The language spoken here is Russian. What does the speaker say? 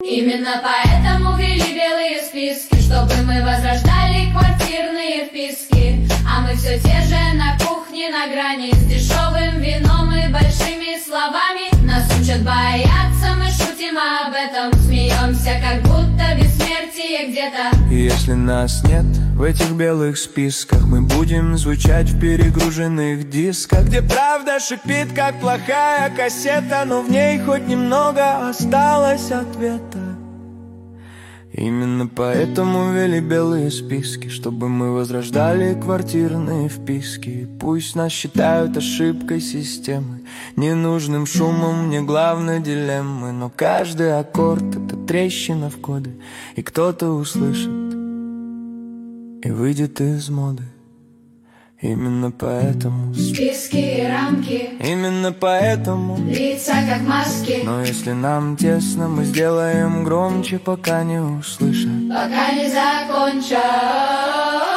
Именно поэтому ввели белые списки, чтобы мы возрождали квартирные вписки. А мы все те же на кухне на грани, с дешевым вином и большими словами. Нас учат бояться, мы шутим об этом, смеемся, как будто бессмертие где-то. И если нас нет в этих белых списках, мы будем звучать в перегруженных дисках, где правда шипит, как плохая кассета, но в ней хоть немного осталось ответа. Именно поэтому ввели белые списки, чтобы мы возрождали квартирные вписки. Пусть нас считают ошибкой системы, ненужным шумом, не главной дилеммы, но каждый аккорд — это трещина в коде, и кто-то услышит и выйдет из моды. Именно поэтому списки и рамки, именно поэтому лица как маски. Но если нам тесно, мы сделаем громче, пока не услышат, пока не закончат.